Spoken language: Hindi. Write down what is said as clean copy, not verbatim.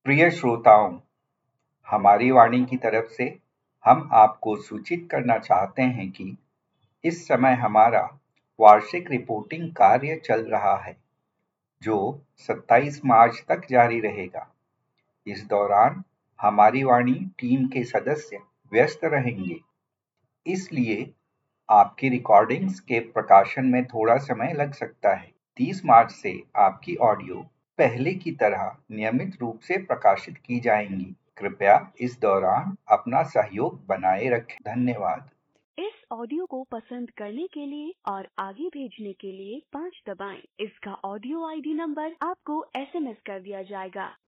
प्रिय श्रोताओं, हमारी वाणी की तरफ से हम आपको सूचित करना चाहते हैं कि इस समय हमारा वार्षिक रिपोर्टिंग कार्य चल रहा है, जो 27 मार्च तक जारी रहेगा। इस दौरान हमारी वाणी टीम के सदस्य व्यस्त रहेंगे, इसलिए आपकी रिकॉर्डिंग्स के प्रकाशन में थोड़ा समय लग सकता है। 30 मार्च से आपकी ऑडियो पहले की तरह नियमित रूप से प्रकाशित की जाएंगी। कृपया इस दौरान अपना सहयोग बनाए रखें। धन्यवाद। इस ऑडियो को पसंद करने के लिए और आगे भेजने के लिए 5 दबाएं। इसका ऑडियो आईडी नंबर आपको SMS कर दिया जाएगा।